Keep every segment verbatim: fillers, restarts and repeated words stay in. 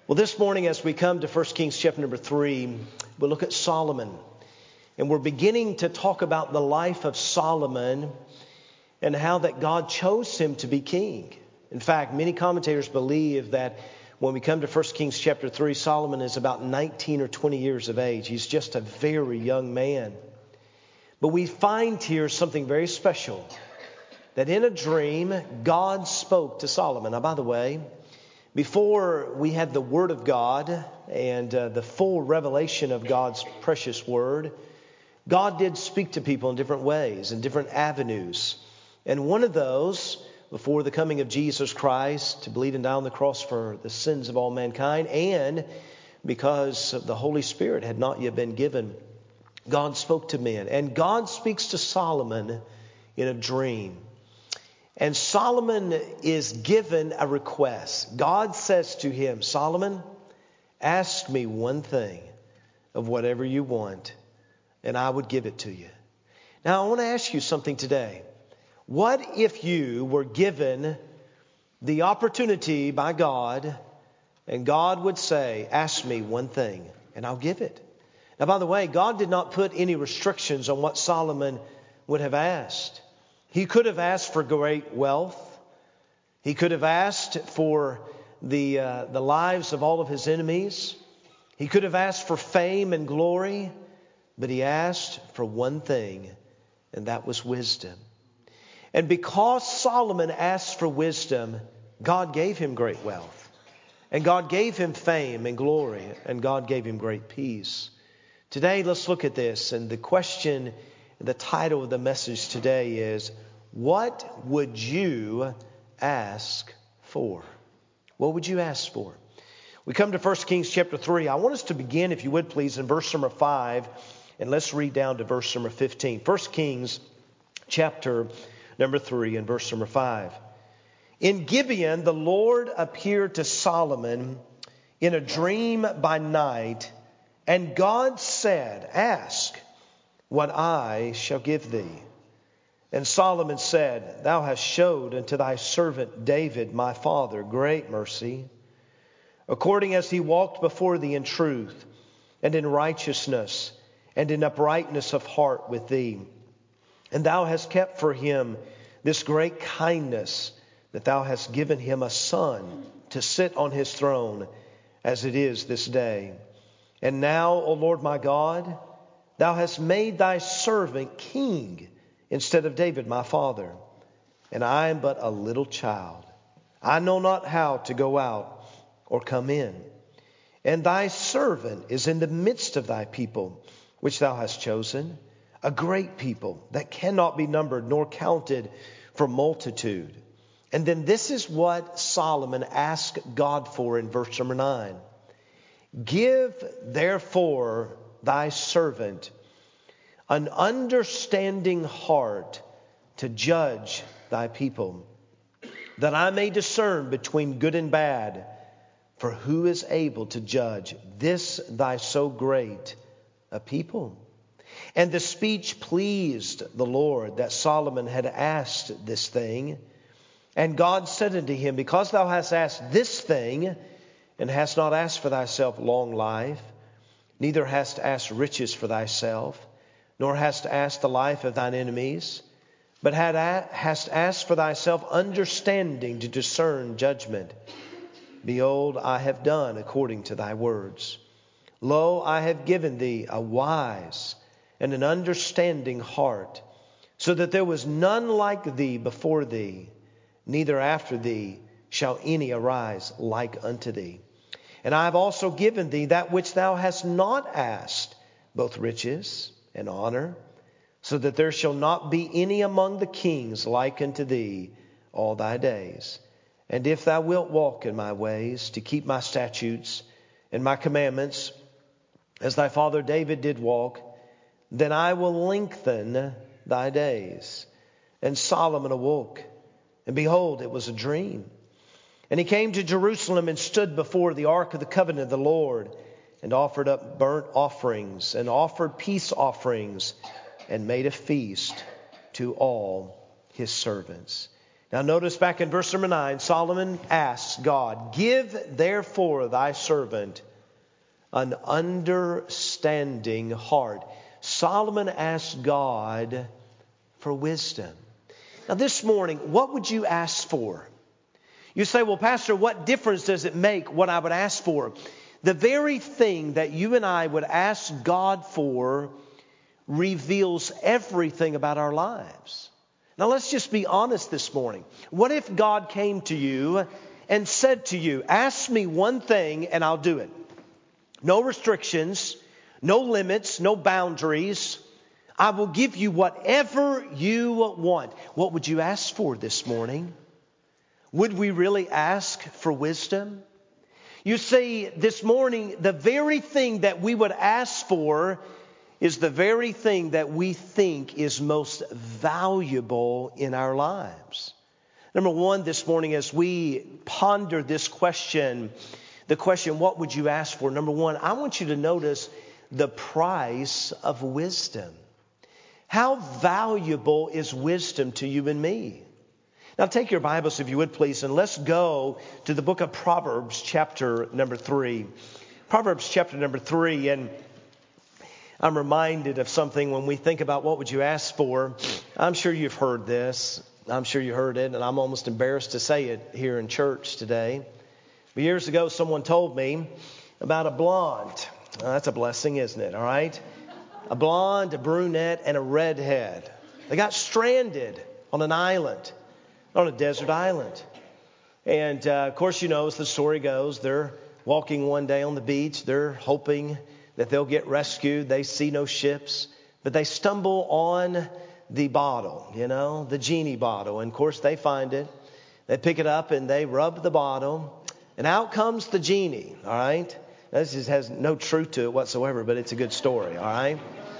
Well, this morning as we come to First Kings chapter number three, we'll look at Solomon. And we're beginning to talk about the life of Solomon and how that God chose him to be king. In fact, many commentators believe that when we come to First Kings chapter three, Solomon is about nineteen or twenty years of age. He's just a very young man. But we find here something very special, that in a dream, God spoke to Solomon. Now, by the way, before we had the Word of God and uh, the full revelation of God's precious Word, God did speak to people in different ways, in different avenues. And one of those, before the coming of Jesus Christ to bleed and die on the cross for the sins of all mankind, and because the Holy Spirit had not yet been given, God spoke to men. And God speaks to Solomon in a dream. And Solomon is given a request. God says to him, Solomon, ask me one thing of whatever you want, and I would give it to you. Now, I want to ask you something today. What if you were given the opportunity by God, and God would say, ask me one thing, and I'll give it? Now, by the way, God did not put any restrictions on what Solomon would have asked. He could have asked for great wealth. He could have asked for the uh, the lives of all of his enemies. He could have asked for fame and glory. But he asked for one thing, and that was wisdom. And because Solomon asked for wisdom, God gave him great wealth. And God gave him fame and glory. And God gave him great peace. Today, let's look at this. And the question, the title of the message today is, what would you ask for? What would you ask for? We come to First Kings chapter three. I want us to begin, if you would please, in verse number five. And let's read down to verse number fifteen. First Kings chapter number three and verse number five. In Gibeon, the Lord appeared to Solomon in a dream by night. And God said, ask what I shall give thee. And Solomon said, thou hast showed unto thy servant David, my father, great mercy, according as he walked before thee in truth and in righteousness and in uprightness of heart with thee. And thou hast kept for him this great kindness, that thou hast given him a son to sit on his throne, as it is this day. And now, O Lord my God, thou hast made thy servant king instead of David my father. And I am but a little child. I know not how to go out or come in. And thy servant is in the midst of thy people, which thou hast chosen, a great people that cannot be numbered nor counted for multitude. And then this is what Solomon asked God for in verse number nine. Give therefore thy servant an understanding heart to judge thy people, that I may discern between good and bad. For who is able to judge this thy so great a people? And the speech pleased the Lord, that Solomon had asked this thing. And God said unto him, because thou hast asked this thing, and hast not asked for thyself long life, neither hast asked riches for thyself, nor hast asked the life of thine enemies, but had a- hast asked for thyself understanding to discern judgment. Behold, I have done according to thy words. Lo, I have given thee a wise and an understanding heart, so that there was none like thee before thee, neither after thee shall any arise like unto thee. And I have also given thee that which thou hast not asked, both riches and honor, so that there shall not be any among the kings like unto thee all thy days. And if thou wilt walk in my ways, to keep my statutes and my commandments, as thy father David did walk, then I will lengthen thy days. And Solomon awoke, and behold, it was a dream. And he came to Jerusalem and stood before the ark of the covenant of the Lord, and offered up burnt offerings and offered peace offerings, and made a feast to all his servants. Now notice back in verse number nine, Solomon asks God, "Give therefore thy servant an understanding heart." Solomon asked God for wisdom. Now this morning, what would you ask for? You say, "Well, Pastor, what difference does it make what I would ask for?" The very thing that you and I would ask God for reveals everything about our lives. Now let's just be honest this morning. What if God came to you and said to you, "Ask me one thing and I'll do it. No restrictions, no limits, no boundaries. I will give you whatever you want." What would you ask for this morning? Would we really ask for wisdom? You see, this morning, the very thing that we would ask for is the very thing that we think is most valuable in our lives. Number one, this morning, as we ponder this question, the question, what would you ask for? Number one, I want you to notice the price of wisdom. How valuable is wisdom to you and me? Now take your Bibles, if you would please, and let's go to the book of Proverbs, chapter number three. Proverbs chapter number three, and I'm reminded of something when we think about what would you ask for. I'm sure you've heard this. I'm sure you heard it, and I'm almost embarrassed to say it here in church today. But years ago, someone told me about a blonde. Now, that's a blessing, isn't it? All right? A blonde, a brunette, and a redhead. They got stranded on an island, on a desert island. And, uh, of course, you know, as the story goes, they're walking one day on the beach. They're hoping that they'll get rescued. They see no ships, but they stumble on the bottle, you know, the genie bottle. And of course they find it. They pick it up and they rub the bottle, and out comes the genie. All right. This just has no truth to it whatsoever, but it's a good story. All right.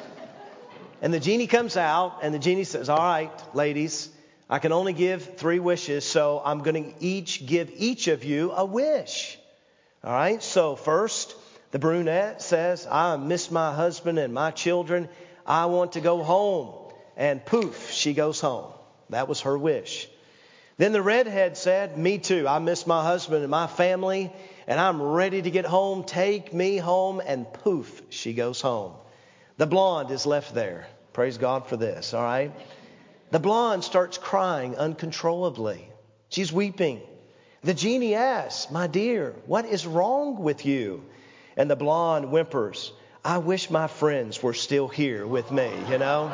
And the genie comes out, and the genie says, "All right, ladies, I can only give three wishes, so I'm going to each give each of you a wish." All right. So first, the brunette says, "I miss my husband and my children. I want to go home." And poof, she goes home. That was her wish. Then the redhead said, "Me too. I miss my husband and my family, and I'm ready to get home. Take me home." And poof, she goes home. The blonde is left there. Praise God for this. All right. The blonde starts crying uncontrollably. She's weeping. The genie asks, "My dear, what is wrong with you?" And the blonde whimpers, "I wish my friends were still here with me," you know.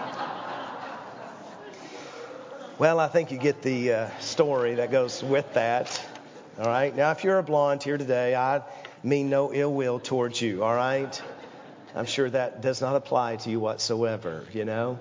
Well, I think you get the uh, story that goes with that. All right. Now, if you're a blonde here today, I mean no ill will towards you. All right. I'm sure that does not apply to you whatsoever, you know.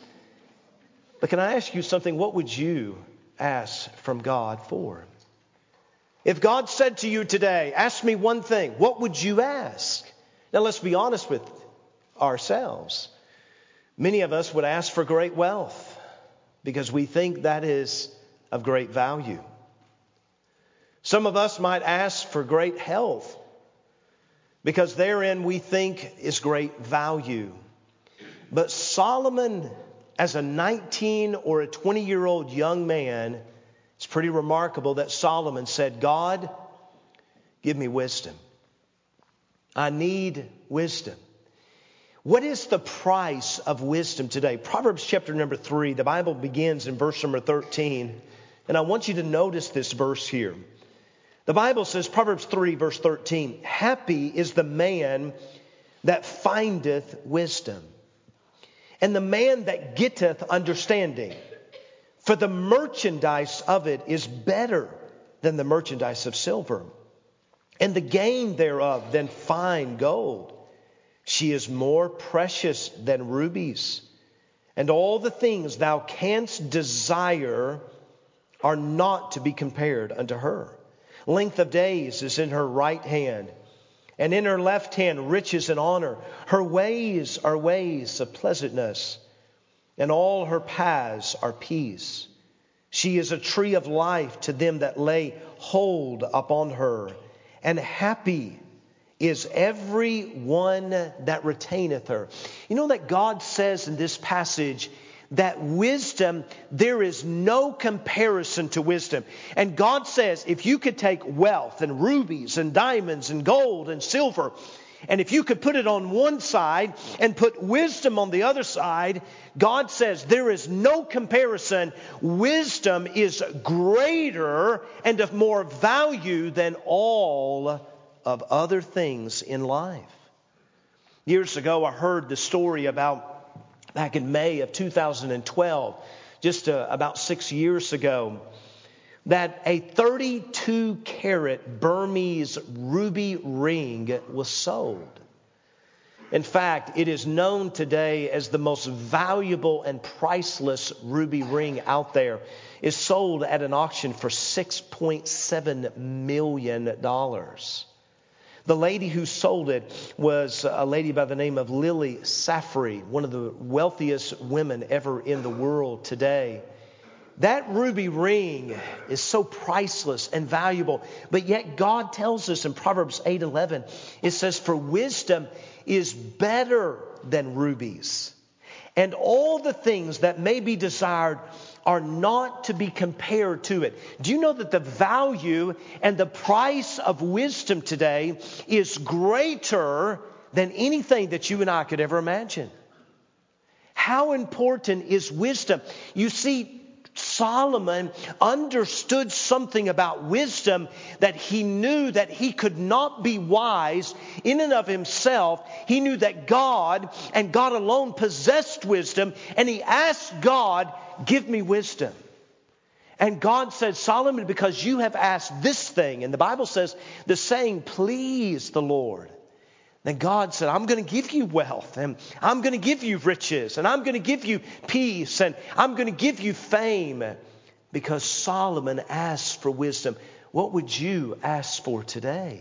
But can I ask you something? What would you ask from God for? If God said to you today, "Ask me one thing," what would you ask? Now, let's be honest with ourselves. Many of us would ask for great wealth because we think that is of great value. Some of us might ask for great health because therein we think is great value. But Solomon, as a nineteen or a twenty-year-old young man, it's pretty remarkable that Solomon said, "God, give me wisdom. I need wisdom." What is the price of wisdom today? Proverbs chapter number three, the Bible begins in verse number thirteen. And I want you to notice this verse here. The Bible says, Proverbs three, verse thirteen, "Happy is the man that findeth wisdom, and the man that getteth understanding. For the merchandise of it is better than the merchandise of silver, and the gain thereof than fine gold. She is more precious than rubies, and all the things thou canst desire are not to be compared unto her. Length of days is in her right hand, and in her left hand riches and honor. Her ways are ways of pleasantness, and all her paths are peace. She is a tree of life to them that lay hold upon her, and happy is every one that retaineth her." You know that God says in this passage that wisdom, there is no comparison to wisdom. And God says, if you could take wealth and rubies and diamonds and gold and silver, and if you could put it on one side and put wisdom on the other side, God says there is no comparison. Wisdom is greater and of more value than all of other things in life. Years ago, I heard the story about, back in May of two thousand twelve, just uh, about six years ago, that a thirty-two carat Burmese ruby ring was sold. In fact, it is known today as the most valuable and priceless ruby ring out there. It's sold at an auction for six point seven million dollars. The lady who sold it was a lady by the name of Lily Safri, one of the wealthiest women ever in the world today. That ruby ring is so priceless and valuable, but yet God tells us in Proverbs eight eleven, it says, "For wisdom is better than rubies, and all the things that may be desired are not to be compared to it." Do you know that the value and the price of wisdom today is greater than anything that you and I could ever imagine? How important is wisdom? You see, Solomon understood something about wisdom, that he knew that he could not be wise in and of himself. He knew that God and God alone possessed wisdom, and he asked God, "Give me wisdom." And God said, "Solomon, because you have asked this thing," and the Bible says the saying pleased the Lord. Then God said, "I'm going to give you wealth, and I'm going to give you riches, and I'm going to give you peace, and I'm going to give you fame," because Solomon asked for wisdom. What would you ask for today?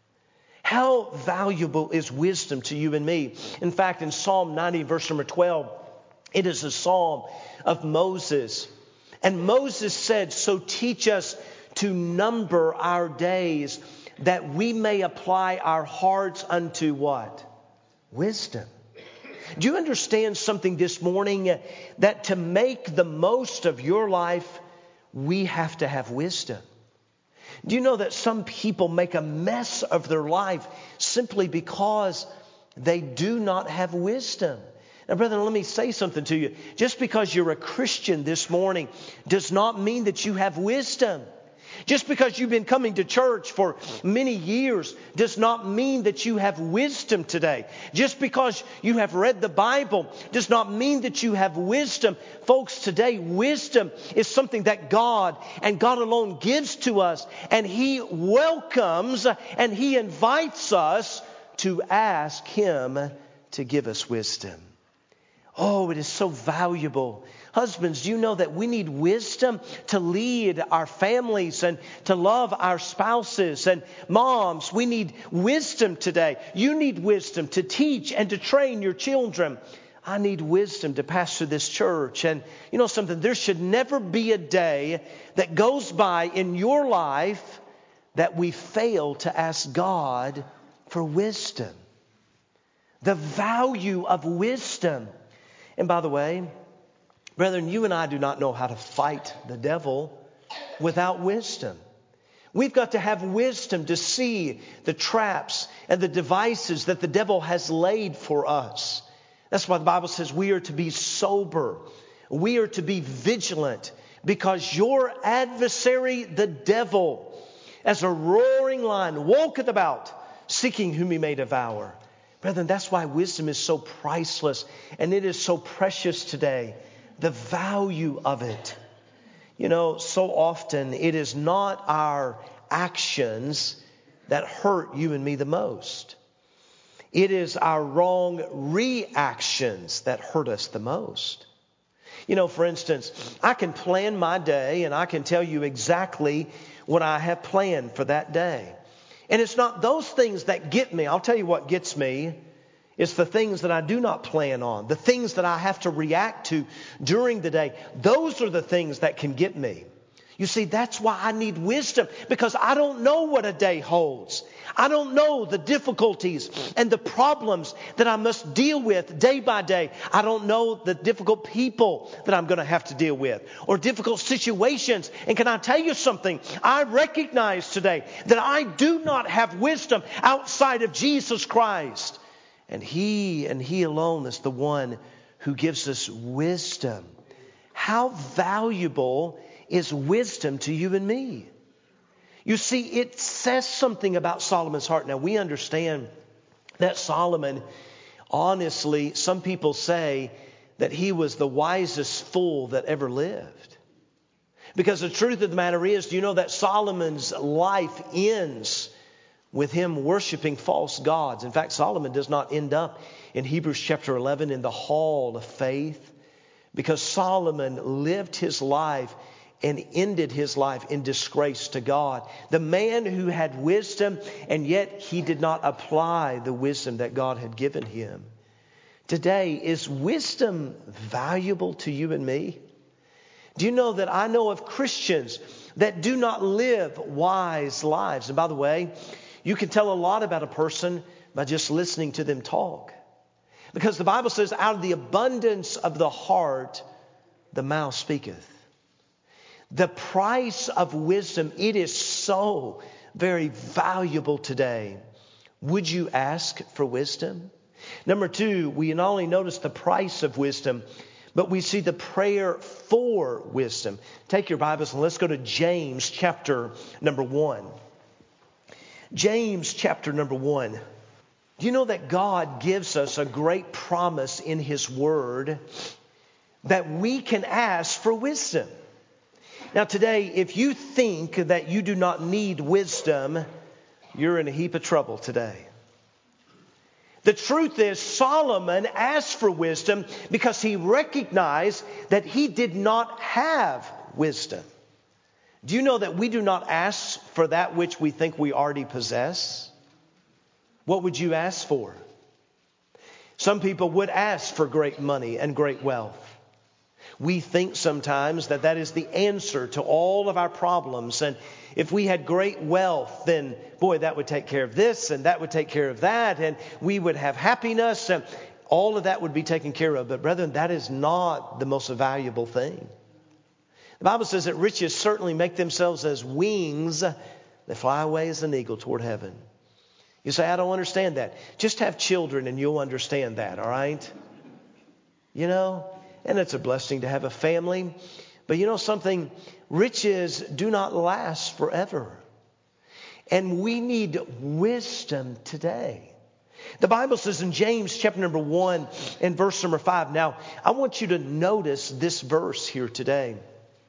How valuable is wisdom to you and me? In fact, in Psalm ninety, verse number twelve, it is a psalm of Moses. And Moses said, "So teach us to number our days, that we may apply our hearts unto" what? Wisdom. Do you understand something this morning? That to make the most of your life, we have to have wisdom. Do you know that some people make a mess of their life simply because they do not have wisdom? Now, brethren, let me say something to you. Just because you're a Christian this morning does not mean that you have wisdom. Just because you've been coming to church for many years does not mean that you have wisdom today. Just because you have read the Bible does not mean that you have wisdom. Folks, today wisdom is something that God and God alone gives to us. And He welcomes and He invites us to ask Him to give us wisdom. Oh, it is so valuable. Husbands, do you know that we need wisdom to lead our families and to love our spouses? And moms, we need wisdom today. You need wisdom to teach and to train your children. I need wisdom to pastor this church. And you know something? There should never be a day that goes by in your life that we fail to ask God for wisdom. The value of wisdom. And by the way, brethren, you and I do not know how to fight the devil without wisdom. We've got to have wisdom to see the traps and the devices that the devil has laid for us. That's why the Bible says we are to be sober. We are to be vigilant, because your adversary, the devil, as a roaring lion, walketh about, seeking whom he may devour. Brethren, that's why wisdom is so priceless and it is so precious today. The value of it. You know, so often it is not our actions that hurt you and me the most. It is our wrong reactions that hurt us the most. You know, for instance, I can plan my day and I can tell you exactly what I have planned for that day. And it's not those things that get me. I'll tell you what gets me. It's the things that I do not plan on. The things that I have to react to during the day. Those are the things that can get me. You see, that's why I need wisdom, because I don't know what a day holds. I don't know the difficulties and the problems that I must deal with day by day. I don't know the difficult people that I'm going to have to deal with or difficult situations. And can I tell you something? I recognize today that I do not have wisdom outside of Jesus Christ. And He and He alone is the one who gives us wisdom. How valuable is wisdom to you and me? You see, it says something about Solomon's heart. Now, we understand that Solomon, honestly, some people say that he was the wisest fool that ever lived. Because the truth of the matter is, do you know that Solomon's life ends with him worshiping false gods? In fact, Solomon does not end up in Hebrews chapter eleven in the hall of faith, because Solomon lived his life and ended his life in disgrace to God. The man who had wisdom, and yet he did not apply the wisdom that God had given him. Today, is wisdom valuable to you and me? Do you know that I know of Christians that do not live wise lives? And by the way, you can tell a lot about a person by just listening to them talk. Because the Bible says, out of the abundance of the heart, the mouth speaketh. The price of wisdom, it is so very valuable today. Would you ask for wisdom? Number two, we not only notice the price of wisdom, but we see the prayer for wisdom. Take your Bibles and let's go to James chapter number one. James chapter number one. Do you know that God gives us a great promise in His Word that we can ask for wisdom? Now today, if you think that you do not need wisdom, you're in a heap of trouble today. The truth is, Solomon asked for wisdom because he recognized that he did not have wisdom. Do you know that we do not ask for that which we think we already possess? What would you ask for? Some people would ask for great money and great wealth. We think sometimes that that is the answer to all of our problems. And if we had great wealth, then, boy, that would take care of this and that would take care of that. And we would have happiness and all of that would be taken care of. But brethren, that is not the most valuable thing. The Bible says that riches certainly make themselves as wings that fly away as an eagle toward heaven. You say, I don't understand that. Just have children and you'll understand that, all right? You know? And it's a blessing to have a family. But you know something? Riches do not last forever. And we need wisdom today. The Bible says in James chapter number one and verse number five. Now, I want you to notice this verse here today.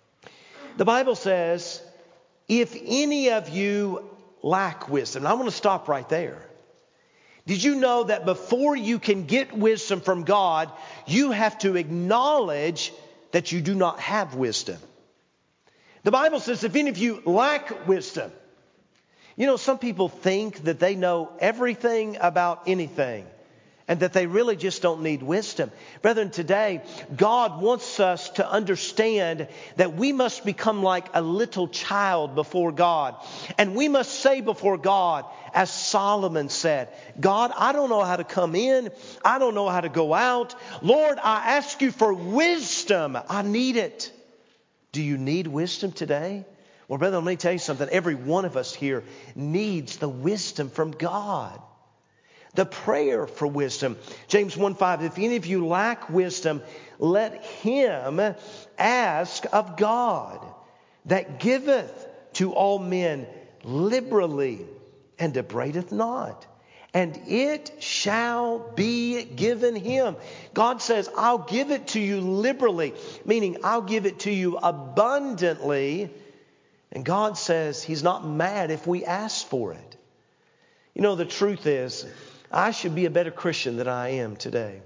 The Bible says, if any of you lack wisdom. And I want to stop right there. Did you know that before you can get wisdom from God, you have to acknowledge that you do not have wisdom? The Bible says if any of you lack wisdom. You know, some people think that they know everything about anything and that they really just don't need wisdom. Brethren, today, God wants us to understand that we must become like a little child before God. And we must say before God, as Solomon said, God, I don't know how to come in. I don't know how to go out. Lord, I ask you for wisdom. I need it. Do you need wisdom today? Well, brethren, let me tell you something. Every one of us here needs the wisdom from God. The prayer for wisdom. James one five, if any of you lack wisdom, let him ask of God, that giveth to all men liberally and upbraideth not, and it shall be given him. God says, I'll give it to you liberally, meaning I'll give it to you abundantly. And God says He's not mad if we ask for it. You know, the truth is, I should be a better Christian than I am today.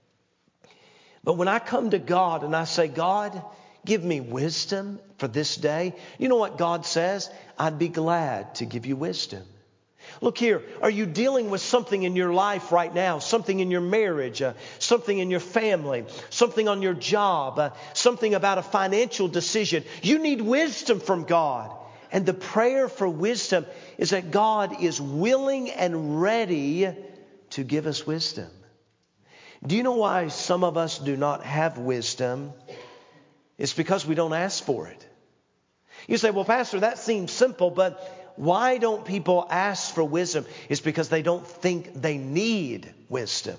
But when I come to God and I say, God, give me wisdom for this day. You know what God says? I'd be glad to give you wisdom. Look here, are you dealing with something in your life right now? Something in your marriage, uh, something in your family, something on your job, uh, something about a financial decision. You need wisdom from God. And the prayer for wisdom is that God is willing and ready to give us wisdom. Do you know why some of us do not have wisdom? It's because we don't ask for it. You say, well, Pastor, that seems simple, but why don't people ask for wisdom? It's because they don't think they need wisdom.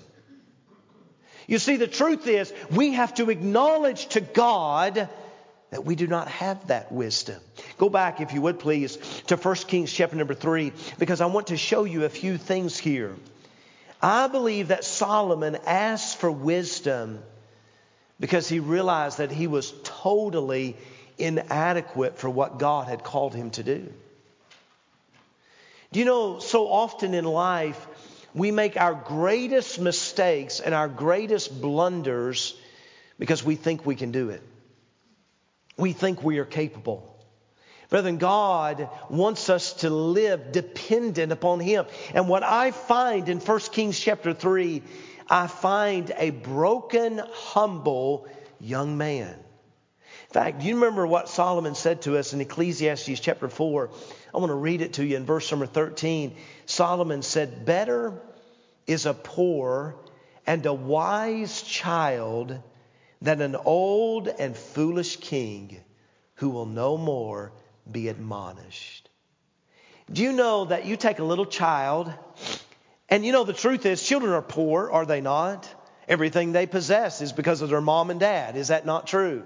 You see, the truth is we have to acknowledge to God that we do not have that wisdom. Go back, if you would please, to First Kings chapter number three, because I want to show you a few things here. I believe that Solomon asked for wisdom because he realized that he was totally inadequate for what God had called him to do. Do you know, so often in life, we make our greatest mistakes and our greatest blunders because we think we can do it. We think we are capable. Brethren, God wants us to live dependent upon Him. And what I find in First Kings chapter three, I find a broken, humble young man. In fact, do you remember what Solomon said to us in Ecclesiastes chapter four? I want to read it to you in verse number thirteen. Solomon said, "Better is a poor and a wise child than an old and foolish king who will no more be admonished." Do you know that you take a little child, and you know the truth is children are poor, are they not? Everything they possess is because of their mom and dad. Is that not true?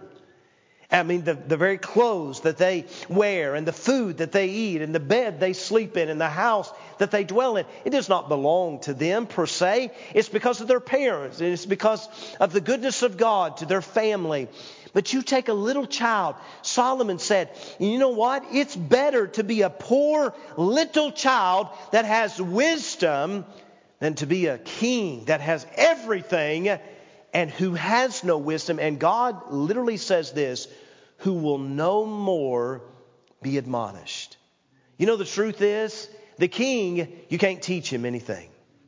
I mean, the, the very clothes that they wear and the food that they eat and the bed they sleep in and the house that they dwell in, it does not belong to them per se. It's because of their parents. It's because of the goodness of God to their family. But you take a little child, Solomon said, you know what? It's better to be a poor little child that has wisdom than to be a king that has everything and who has no wisdom. And God literally says this, who will no more be admonished. You know, the truth is, the king, you can't teach him anything.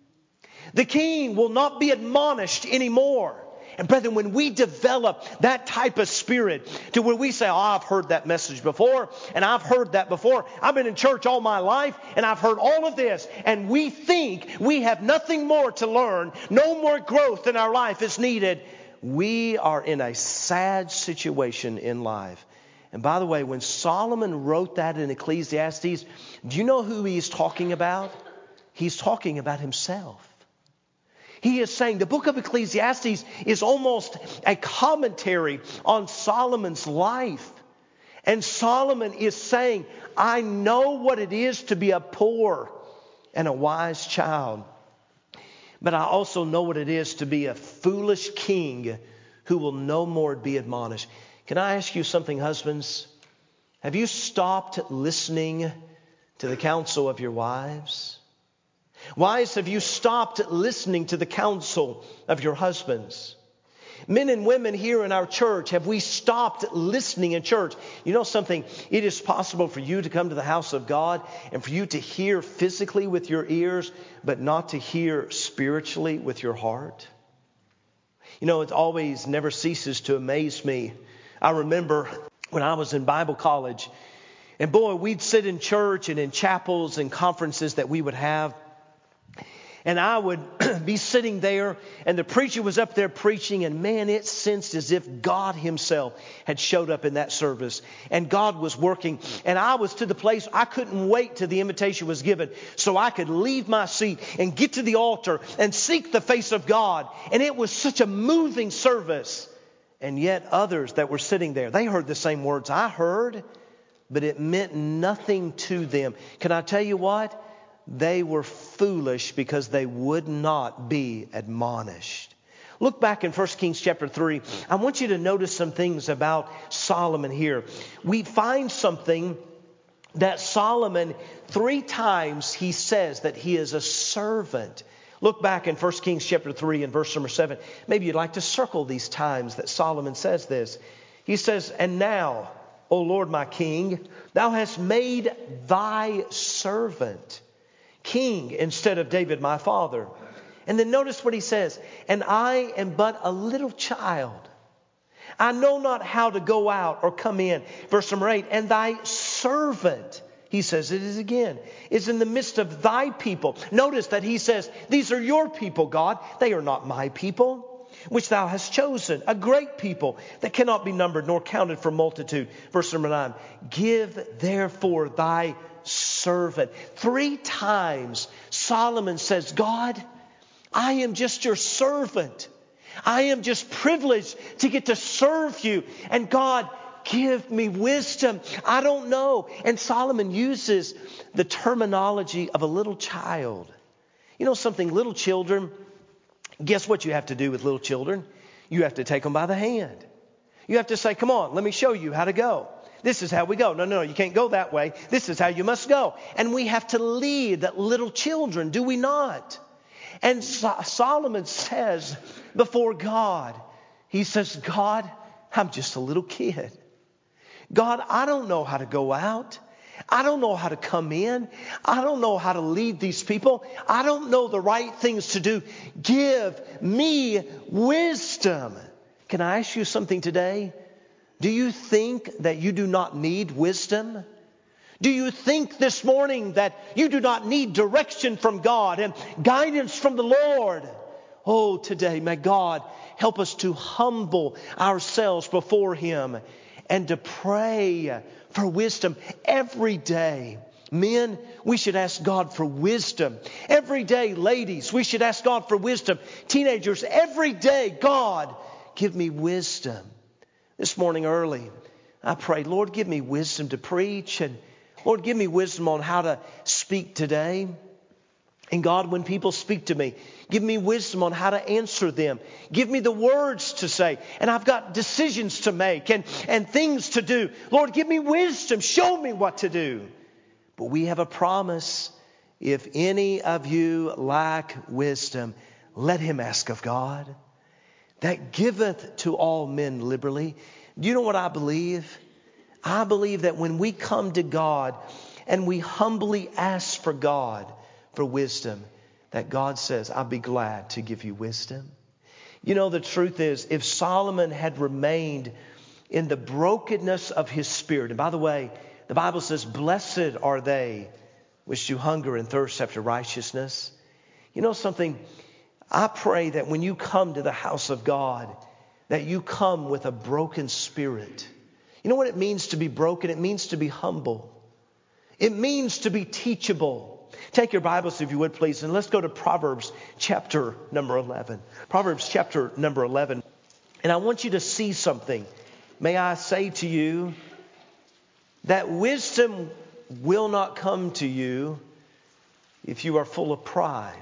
The king will not be admonished anymore. And brethren, when we develop that type of spirit to where we say, oh, I've heard that message before, and I've heard that before. I've been in church all my life, and I've heard all of this. And we think we have nothing more to learn. No more growth in our life is needed. We are in a sad situation in life. And by the way, when Solomon wrote that in Ecclesiastes, do you know who he's talking about? He's talking about himself. He is saying the book of Ecclesiastes is almost a commentary on Solomon's life. And Solomon is saying, I know what it is to be a poor and a wise child. But I also know what it is to be a foolish king who will no more be admonished. Can I ask you something, husbands? Have you stopped listening to the counsel of your wives? Wives, have you stopped listening to the counsel of your husbands? Men and women here in our church, have we stopped listening in church? You know something? It is possible for you to come to the house of God and for you to hear physically with your ears, but not to hear spiritually with your heart. You know, it always never ceases to amaze me. I remember when I was in Bible college, and boy, we'd sit in church and in chapels and conferences that we would have. And I would be sitting there, and the preacher was up there preaching, and man, it sensed as if God Himself had showed up in that service. And God was working. And I was to the place I couldn't wait till the invitation was given so I could leave my seat and get to the altar and seek the face of God. And it was such a moving service. And yet others that were sitting there, they heard the same words I heard, but it meant nothing to them. Can I tell you what? They were foolish because they would not be admonished. Look back in First Kings chapter three. I want you to notice some things about Solomon here. We find something that Solomon, three times he says that he is a servant. Look back in First Kings chapter three and verse number seven. Maybe you'd like to circle these times that Solomon says this. He says, and now, O Lord my King, thou hast made thy servant king instead of David my father. And then notice what he says. And I am but a little child. I know not how to go out or come in. Verse number eight. And thy servant, he says it is again, is in the midst of thy people. Notice that he says, these are your people, God. They are not my people, which thou hast chosen. A great people that cannot be numbered nor counted for multitude. Verse number nine. Give therefore thy servant. Three times Solomon says, God, I am just your servant. I am just privileged to get to serve you. And God, give me wisdom. I don't know. And Solomon uses the terminology of a little child. You know something, little children, guess what you have to do with little children? You have to take them by the hand. You have to say, come on, let me show you how to go. This is how we go. No, no, no, you can't go that way. This is how you must go. And we have to lead little children, do we not? And so- Solomon says before God, he says, God, I'm just a little kid. God, I don't know how to go out. I don't know how to come in. I don't know how to lead these people. I don't know the right things to do. Give me wisdom. Can I ask you something today? Do you think that you do not need wisdom? Do you think this morning that you do not need direction from God and guidance from the Lord? Oh, today, may God help us to humble ourselves before Him and to pray for wisdom every day. Men, we should ask God for wisdom. Every day, ladies, we should ask God for wisdom. Teenagers, every day, God, give me wisdom. This morning early, I prayed, Lord, give me wisdom to preach, and Lord, give me wisdom on how to speak today. And God, when people speak to me, give me wisdom on how to answer them. Give me the words to say. And I've got decisions to make and, and things to do. Lord, give me wisdom. Show me what to do. But we have a promise. If any of you lack wisdom, let him ask of God, that giveth to all men liberally. Do you know what I believe? I believe that when we come to God and we humbly ask for God for wisdom, that God says, I'll be glad to give you wisdom. You know, the truth is, if Solomon had remained in the brokenness of his spirit, and by the way, the Bible says, blessed are they which do hunger and thirst after righteousness. You know something? I pray that when you come to the house of God, that you come with a broken spirit. You know what it means to be broken? It means to be humble. It means to be teachable. Take your Bibles, if you would, please, and let's go to Proverbs chapter number eleven. Proverbs chapter number eleven. And I want you to see something. May I say to you that wisdom will not come to you if you are full of pride.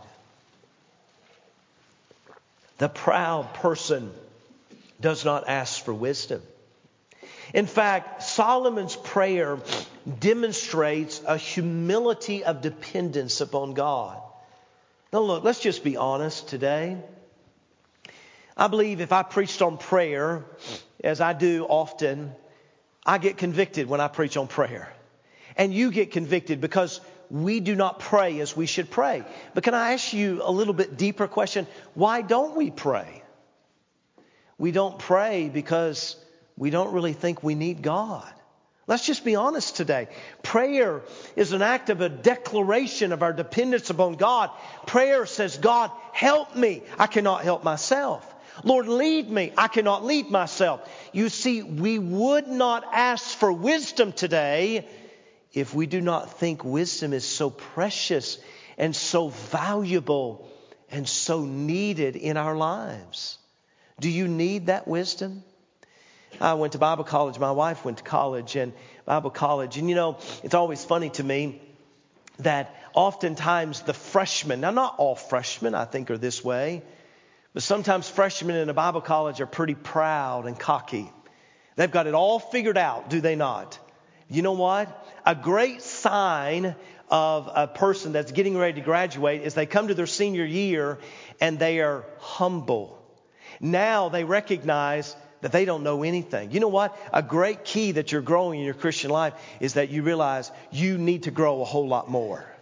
The proud person does not ask for wisdom. In fact, Solomon's prayer demonstrates a humility of dependence upon God. Now look, let's just be honest today. I believe if I preached on prayer, as I do often, I get convicted when I preach on prayer. And you get convicted because we do not pray as we should pray. But can I ask you a little bit deeper question? Why don't we pray? We don't pray because we don't really think we need God. Let's just be honest today. Prayer is an act of a declaration of our dependence upon God. Prayer says, God, help me. I cannot help myself. Lord, lead me. I cannot lead myself. You see, we would not ask for wisdom today if we do not think wisdom is so precious and so valuable and so needed in our lives. Do you need that wisdom? I went to Bible college. My wife went to college and Bible college. And you know, it's always funny to me that oftentimes the freshmen, now not all freshmen I think are this way, but sometimes freshmen in a Bible college are pretty proud and cocky. They've got it all figured out, do they not? You know what? A great sign of a person that's getting ready to graduate is they come to their senior year and they are humble. Now they recognize that they don't know anything. You know what? A great key that you're growing in your Christian life is that you realize you need to grow a whole lot more.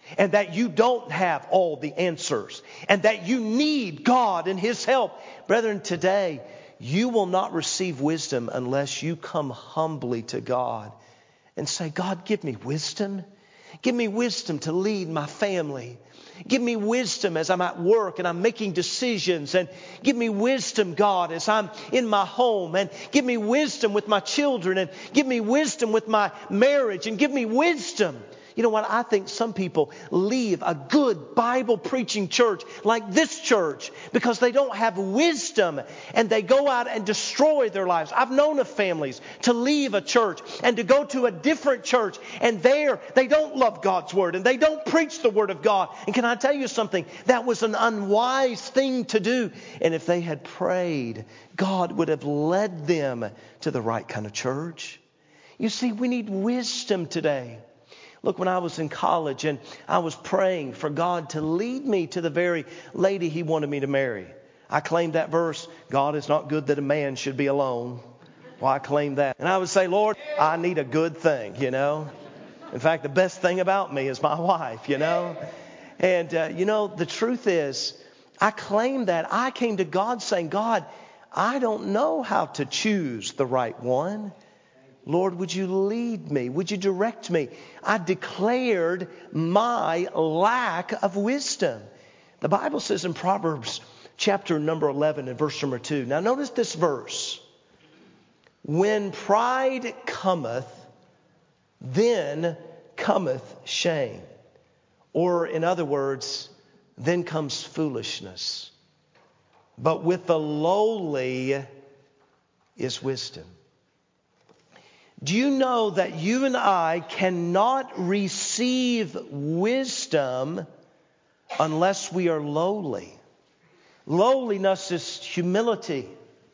and that you don't have all the answers, and that you need God and His help, brethren, today you will not receive wisdom unless you come humbly to God and say, God, give me wisdom. Give me wisdom to lead my family. Give me wisdom as I'm at work and I'm making decisions. And give me wisdom, God, as I'm in my home. And give me wisdom with my children. And give me wisdom with my marriage. And give me wisdom. You know what? I think some people leave a good Bible preaching church like this church because they don't have wisdom, and they go out and destroy their lives. I've known of families to leave a church and to go to a different church, and there they don't love God's Word and they don't preach the Word of God. And can I tell you something? That was an unwise thing to do. And if they had prayed, God would have led them to the right kind of church. You see, we need wisdom today. Look, when I was in college and I was praying for God to lead me to the very lady He wanted me to marry, I claimed that verse, God is not good that a man should be alone. Well, I claimed that. And I would say, Lord, I need a good thing, you know. In fact, the best thing about me is my wife, you know. And, uh, you know, the truth is, I claimed that. I came to God saying, God, I don't know how to choose the right one. Lord, would you lead me? Would you direct me? I declared my lack of wisdom. The Bible says in Proverbs chapter number eleven and verse number two. Now notice this verse. When pride cometh, then cometh shame. Or in other words, then comes foolishness. But with the lowly is wisdom. Do you know that you and I cannot receive wisdom unless we are lowly? Lowliness is humility.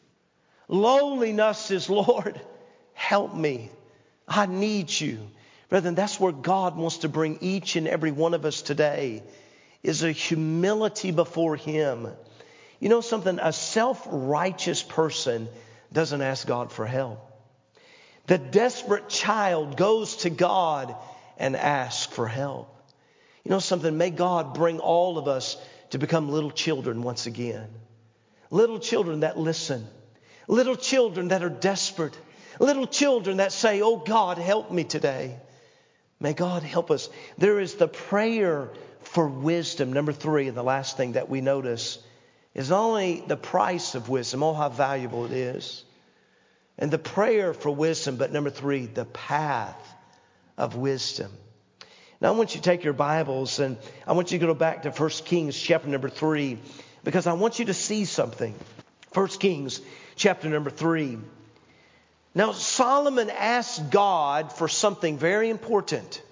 Lowliness is, Lord, help me. I need you. Brethren, that's where God wants to bring each and every one of us today, is a humility before Him. You know something? A self-righteous person doesn't ask God for help. The desperate child goes to God and asks for help. You know something? May God bring all of us to become little children once again. Little children that listen. Little children that are desperate. Little children that say, oh God, help me today. May God help us. There is the prayer for wisdom. Number three, and the last thing that we notice is not only the price of wisdom, oh how valuable it is. And the prayer for wisdom, but number three, the path of wisdom. Now I want you to take your Bibles and I want you to go back to First Kings chapter number three, because I want you to see something. First Kings chapter number three. Now Solomon asked God for something very important.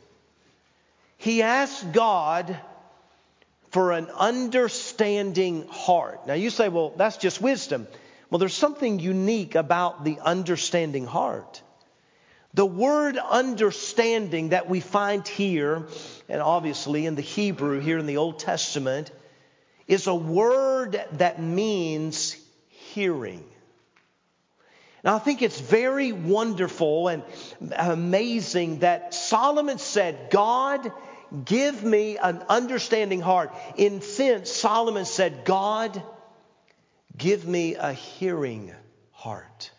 He asked God for an understanding heart. Now you say, well, that's just wisdom. Well, there's something unique about the understanding heart. The word understanding that we find here, and obviously in the Hebrew here in the Old Testament, is a word that means hearing. Now, I think it's very wonderful and amazing that Solomon said, God, give me an understanding heart. In sense, Solomon said, God, give me a hearing heart.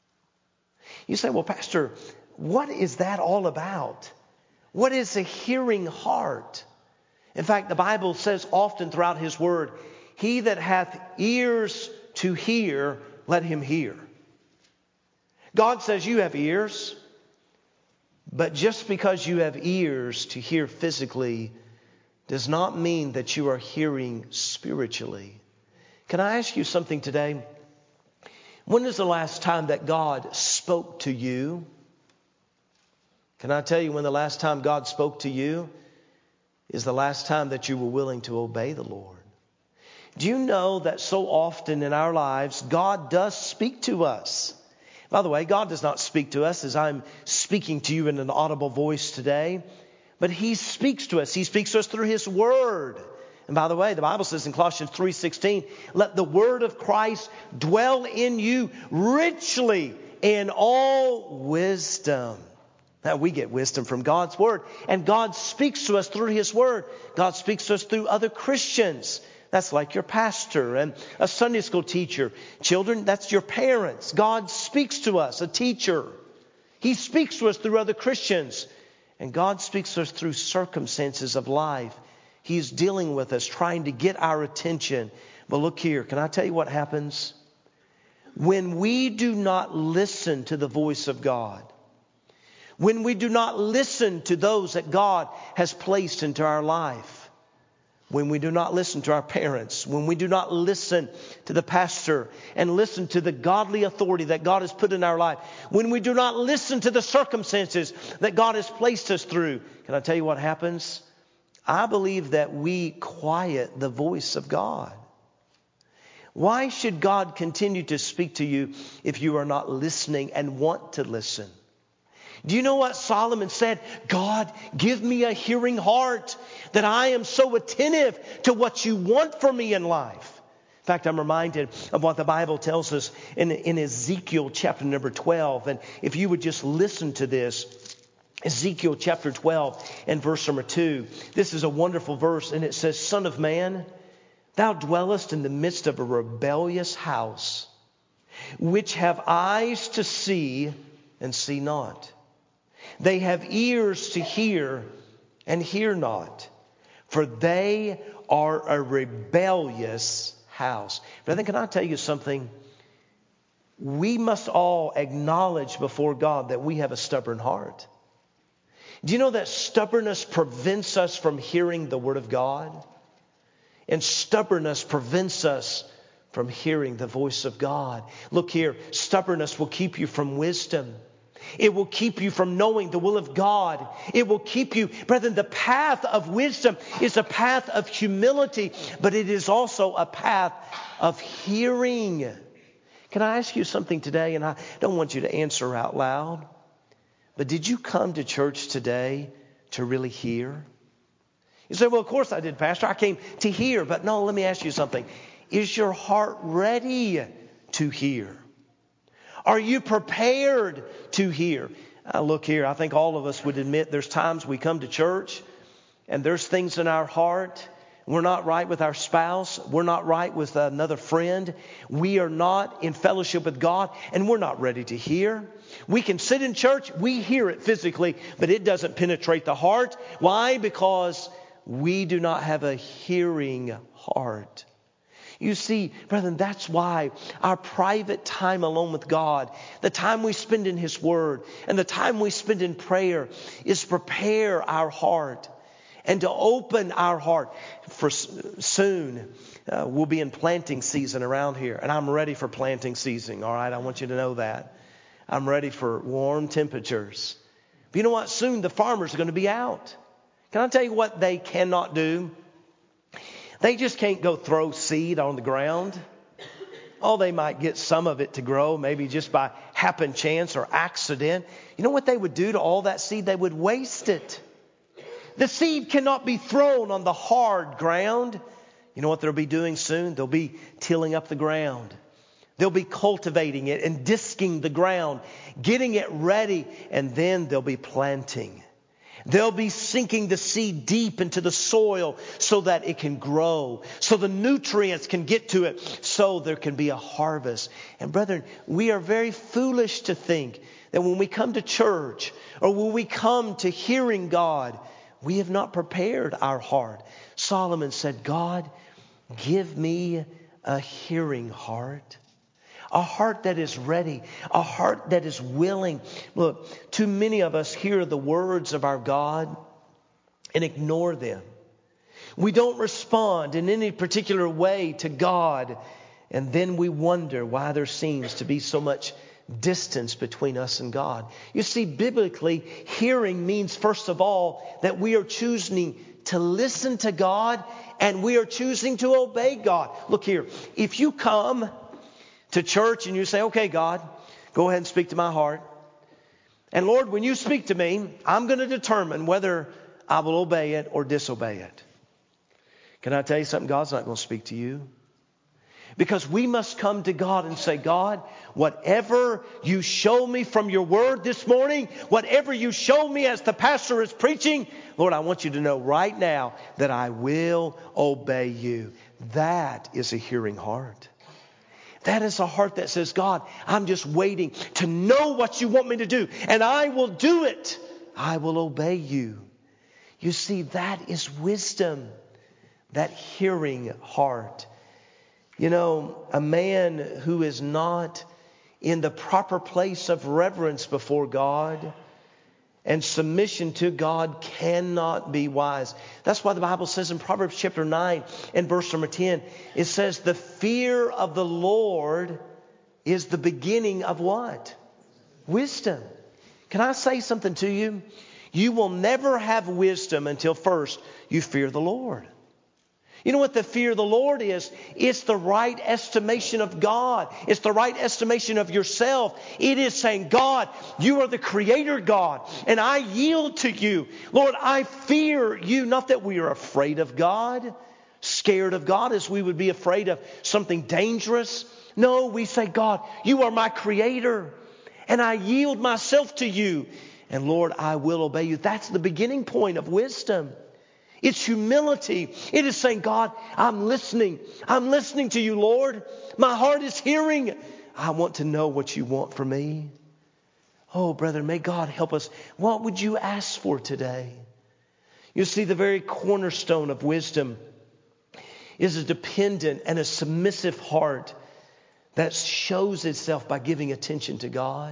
You say, well, Pastor, what is that all about? What is a hearing heart? In fact, the Bible says often throughout His Word, he that hath ears to hear, let him hear. God says you have ears, but just because you have ears to hear physically does not mean that you are hearing spiritually. Can I ask you something today? When is the last time that God spoke to you? Can I tell you when the last time God spoke to you is the last time that you were willing to obey the Lord? Do you know that so often in our lives, God does speak to us? By the way, God does not speak to us as I'm speaking to you in an audible voice today, but He speaks to us. He speaks to us through His Word. And by the way, the Bible says in Colossians three sixteen, let the word of Christ dwell in you richly in all wisdom. Now, we get wisdom from God's Word. And God speaks to us through His Word. God speaks to us through other Christians. That's like your pastor and a Sunday school teacher. Children, that's your parents. God speaks to us, a teacher. He speaks to us through other Christians. And God speaks to us through circumstances of life. He's dealing with us, trying to get our attention. But look here, can I tell you what happens? When we do not listen to the voice of God, when we do not listen to those that God has placed into our life, when we do not listen to our parents, when we do not listen to the pastor and listen to the godly authority that God has put in our life, when we do not listen to the circumstances that God has placed us through, can I tell you what happens? I believe that we quiet the voice of God. Why should God continue to speak to you if you are not listening and want to listen? Do you know what Solomon said? God, give me a hearing heart that I am so attentive to what you want for me in life. In fact, I'm reminded of what the Bible tells us in, in Ezekiel chapter number twelve. And if you would just listen to this, Ezekiel chapter twelve and verse number two. This is a wonderful verse, and it says, Son of man, thou dwellest in the midst of a rebellious house, which have eyes to see and see not. They have ears to hear and hear not, for they are a rebellious house. Brethren, can I tell you something? We must all acknowledge before God that we have a stubborn heart. Do you know that stubbornness prevents us from hearing the Word of God? And stubbornness prevents us from hearing the voice of God. Look here, stubbornness will keep you from wisdom. It will keep you from knowing the will of God. It will keep you, brethren, the path of wisdom is a path of humility, but it is also a path of hearing. Can I ask you something today? And I don't want you to answer out loud, but did you come to church today to really hear? You say, well, of course I did, Pastor. I came to hear. But no, let me ask you something. Is your heart ready to hear? Are you prepared to hear? Uh, look here, I think all of us would admit there's times we come to church and there's things in our heart. We're not right with our spouse. We're not right with another friend. We are not in fellowship with God, and we're not ready to hear. We can sit in church. We hear it physically, but it doesn't penetrate the heart. Why? Because we do not have a hearing heart. You see, brethren, that's why our private time alone with God, the time we spend in His Word, and the time we spend in prayer is prepare our heart and to open our heart. For soon, uh, we'll be in planting season around here, and I'm ready for planting season, all right? I want you to know that. I'm ready for warm temperatures. But you know what? Soon the farmers are going to be out. Can I tell you what they cannot do? They just can't go throw seed on the ground. Oh, they might get some of it to grow, maybe just by happen chance or accident. You know what they would do to all that seed? They would waste it. The seed cannot be thrown on the hard ground. You know what they'll be doing soon? They'll be tilling up the ground. They'll be cultivating it and disking the ground, getting it ready, and then they'll be planting. They'll be sinking the seed deep into the soil so that it can grow, so the nutrients can get to it, so there can be a harvest. And brethren, we are very foolish to think that when we come to church or when we come to hearing God, we have not prepared our heart. Solomon said, God, give me a hearing heart. A heart that is ready. A heart that is willing. Look, too many of us hear the words of our God and ignore them. We don't respond in any particular way to God. And then we wonder why there seems to be so much distance between us and God. You see, biblically, hearing means, first of all, that we are choosing to listen to God and we are choosing to obey God. Look here, if you come to church and you say, okay, God, go ahead and speak to my heart. And Lord, when you speak to me, I'm going to determine whether I will obey it or disobey it. Can I tell you something? God's not going to speak to you. Because we must come to God and say, God, whatever you show me from your word this morning, whatever you show me as the pastor is preaching, Lord, I want you to know right now that I will obey you. That is a hearing heart. That is a heart that says, God, I'm just waiting to know what you want me to do, and I will do it. I will obey you. You see, that is wisdom, that hearing heart. You know, a man who is not in the proper place of reverence before God and submission to God cannot be wise. That's why the Bible says in Proverbs chapter nine and verse number ten, it says, the fear of the Lord is the beginning of what? Wisdom. Can I say something to you? You will never have wisdom until first you fear the Lord. You know what the fear of the Lord is? It's the right estimation of God. It's the right estimation of yourself. It is saying, God, you are the creator God, and I yield to you. Lord, I fear you. Not that we are afraid of God, scared of God as we would be afraid of something dangerous. No, we say, God, you are my creator, and I yield myself to you. And Lord, I will obey you. That's the beginning point of wisdom. It's humility. It is saying, God, I'm listening. I'm listening to you, Lord. My heart is hearing. I want to know what you want from me. Oh, brother, may God help us. What would you ask for today? You see, the very cornerstone of wisdom is a dependent and a submissive heart that shows itself by giving attention to God.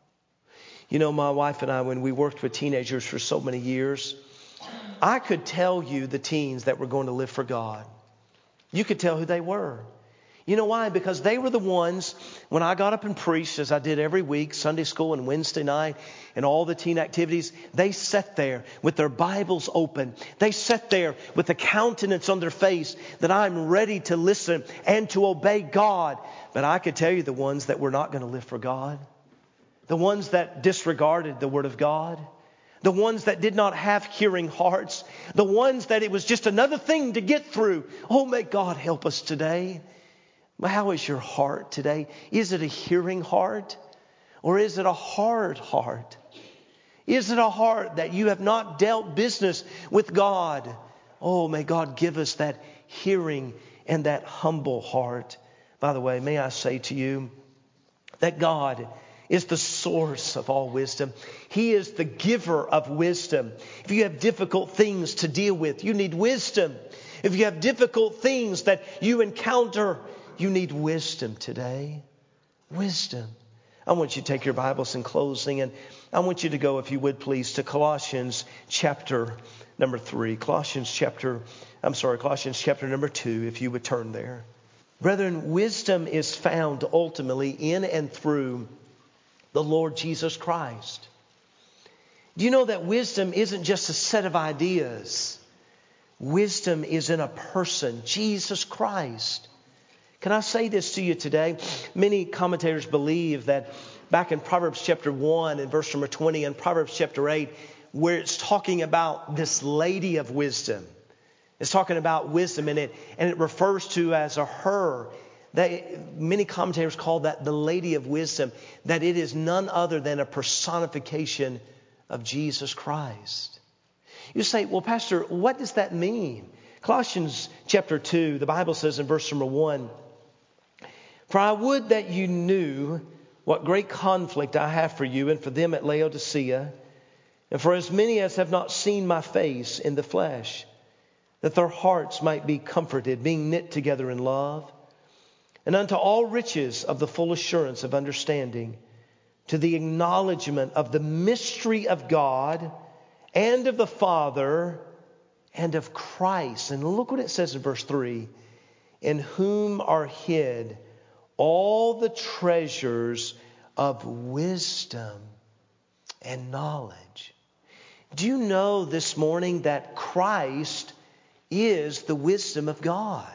You know, my wife and I, when we worked with teenagers for so many years, I could tell you the teens that were going to live for God. You could tell who they were. You know why? Because they were the ones, when I got up and preached, as I did every week, Sunday school and Wednesday night, and all the teen activities, they sat there with their Bibles open. They sat there with a countenance on their face that I'm ready to listen and to obey God. But I could tell you the ones that were not going to live for God. The ones that disregarded the Word of God. The ones that did not have hearing hearts. The ones that it was just another thing to get through. Oh, may God help us today. How is your heart today? Is it a hearing heart? Or is it a hard heart? Is it a heart that you have not dealt business with God? Oh, may God give us that hearing and that humble heart. By the way, may I say to you that God is the source of all wisdom. He is the giver of wisdom. If you have difficult things to deal with, you need wisdom. If you have difficult things that you encounter, you need wisdom today. Wisdom. I want you to take your Bibles in closing, and I want you to go, if you would please, to Colossians chapter number three. Colossians chapter, I'm sorry, Colossians chapter number two, if you would turn there. Brethren, wisdom is found ultimately in and through the Lord Jesus Christ. Do you know that wisdom isn't just a set of ideas? Wisdom is in a person, Jesus Christ. Can I say this to you today? Many commentators believe that back in Proverbs chapter one and verse number twenty and Proverbs chapter eight, where it's talking about this lady of wisdom. It's talking about wisdom, and it, and it refers to as a her. They, many commentators call that the lady of wisdom, that it is none other than a personification of Jesus Christ. You say, well, Pastor, what does that mean? Colossians chapter two, the Bible says in verse number one, for I would that you knew what great conflict I have for you and for them at Laodicea, and for as many as have not seen my face in the flesh, that their hearts might be comforted, being knit together in love, and unto all riches of the full assurance of understanding, to the acknowledgement of the mystery of God and of the Father and of Christ. And look what it says in verse three. In whom are hid all the treasures of wisdom and knowledge. Do you know this morning that Christ is the wisdom of God?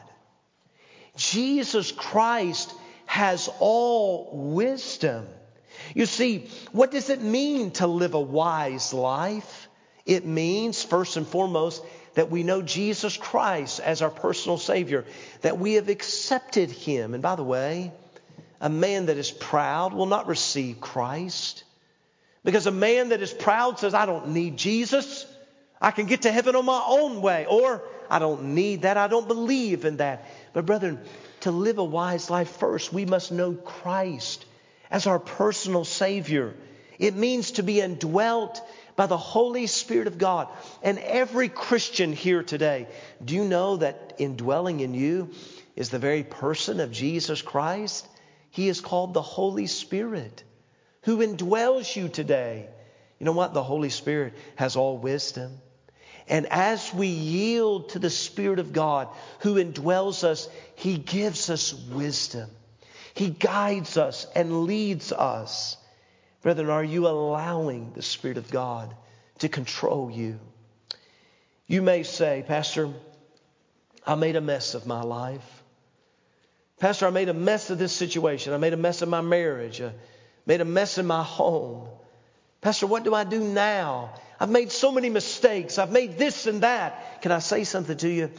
Jesus Christ has all wisdom. You see, what does it mean to live a wise life? It means, first and foremost, that we know Jesus Christ as our personal Savior, that we have accepted Him. And by the way, a man that is proud will not receive Christ. Because a man that is proud says, I don't need Jesus. I can get to heaven on my own way. Or, I don't need that. I don't believe in that. But brethren, to live a wise life first, we must know Christ as our personal Savior. It means to be indwelt by the Holy Spirit of God. And every Christian here today, do you know that indwelling in you is the very person of Jesus Christ? He is called the Holy Spirit, who indwells you today. You know what? The Holy Spirit has all wisdom. And as we yield to the Spirit of God who indwells us, He gives us wisdom. He guides us and leads us. Brethren, are you allowing the Spirit of God to control you? You may say, Pastor, I made a mess of my life. Pastor, I made a mess of this situation. I made a mess of my marriage. I made a mess in my home. Pastor, what do I do now? I've made so many mistakes. I've made this and that. Can I say something to you?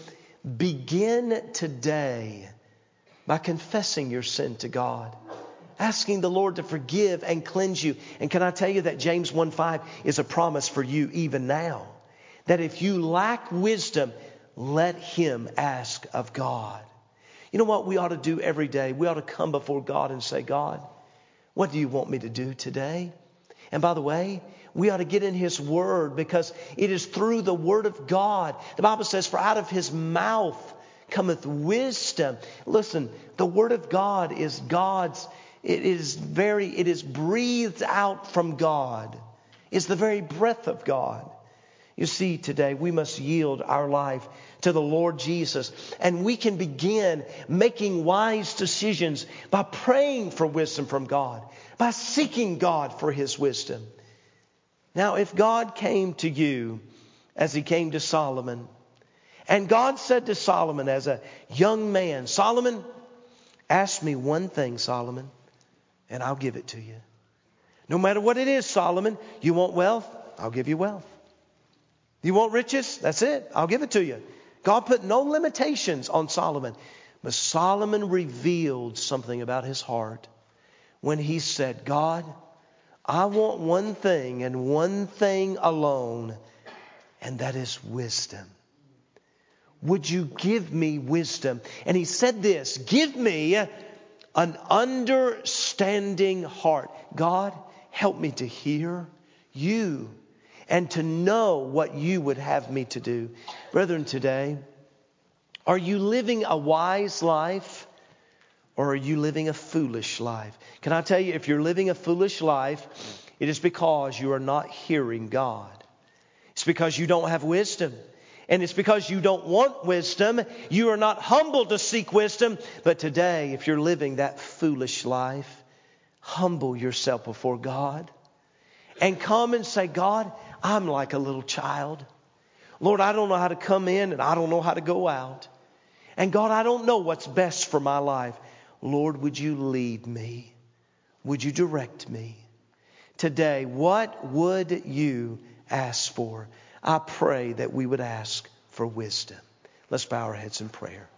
Begin today by confessing your sin to God, asking the Lord to forgive and cleanse you. And can I tell you that James one five is a promise for you even now, that if you lack wisdom, let him ask of God. You know what we ought to do every day? We ought to come before God and say, God, what do you want me to do today? And by the way, we ought to get in His Word, because it is through the Word of God. The Bible says, for out of His mouth cometh wisdom. Listen, the Word of God is God's, it is very, it is breathed out from God. It's the very breath of God. You see, today we must yield our life to the Lord Jesus. And we can begin making wise decisions by praying for wisdom from God, by seeking God for His wisdom. Now, if God came to you as He came to Solomon, and God said to Solomon as a young man, Solomon, ask me one thing, Solomon, and I'll give it to you. No matter what it is, Solomon, you want wealth? I'll give you wealth. You want riches? That's it. I'll give it to you. God put no limitations on Solomon. But Solomon revealed something about his heart when he said, God, I want one thing and one thing alone, and that is wisdom. Would you give me wisdom? And he said this, give me an understanding heart. God, help me to hear you and to know what you would have me to do. Brethren, today, are you living a wise life, or are you living a foolish life? Can I tell you, if you're living a foolish life, it is because you are not hearing God. It's because you don't have wisdom. And it's because you don't want wisdom. You are not humble to seek wisdom. But today, if you're living that foolish life, humble yourself before God and come and say, God, I'm like a little child. Lord, I don't know how to come in and I don't know how to go out. And God, I don't know what's best for my life. Lord, would you lead me? Would you direct me? Today, what would you ask for? I pray that we would ask for wisdom. Let's bow our heads in prayer.